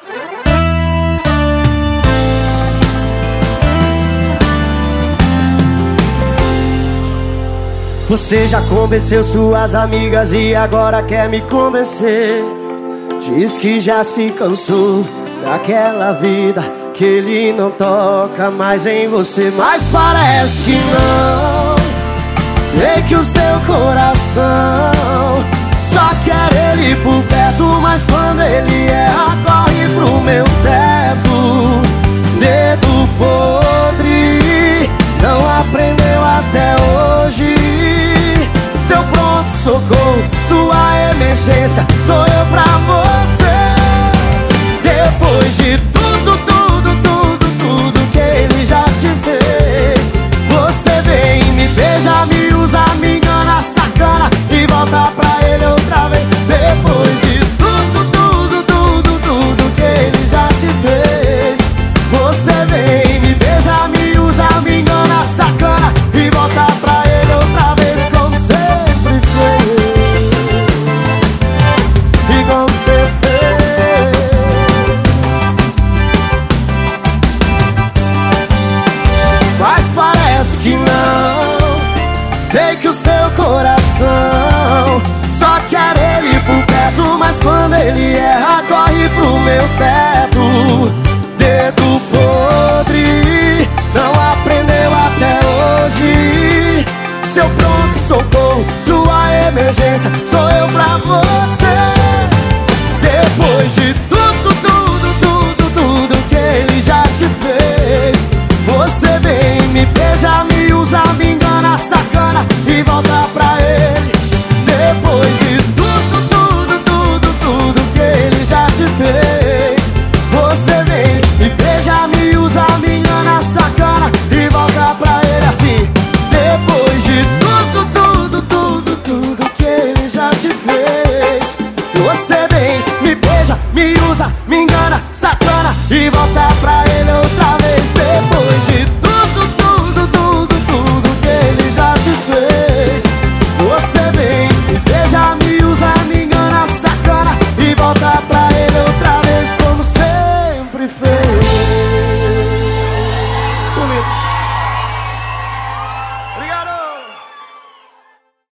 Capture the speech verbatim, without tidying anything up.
Você já convenceu suas amigas e agora quer me convencer. Diz que já se cansou daquela vida, que ele não toca mais em você. Mas parece que não. Sei que o seu coração só quer ele por perto, mas quando ele erra, corre pro meu teto. Dedo podre, não aprendeu até hoje. Seu pronto-socorro, sua emergência, sou eu pra você. Depois de tudo, tudo, tudo, tudo que ele já te fez, você vem e me beija, me usa, me engana, sacana e volta pra ele outra vez. Depois de tudo, tudo, tudo, tudo que ele já te fez, você vem e me beija, me usa, me engana, sacana e volta pra ele outra vez. Como sempre fez, e como você fez. Mas parece que não. Sei que o seu coração só quer ele por perto, mas quando ele erra, corre pro meu teto. Dedo podre, não aprendeu até hoje. Seu pronto-socorro, sua emergência,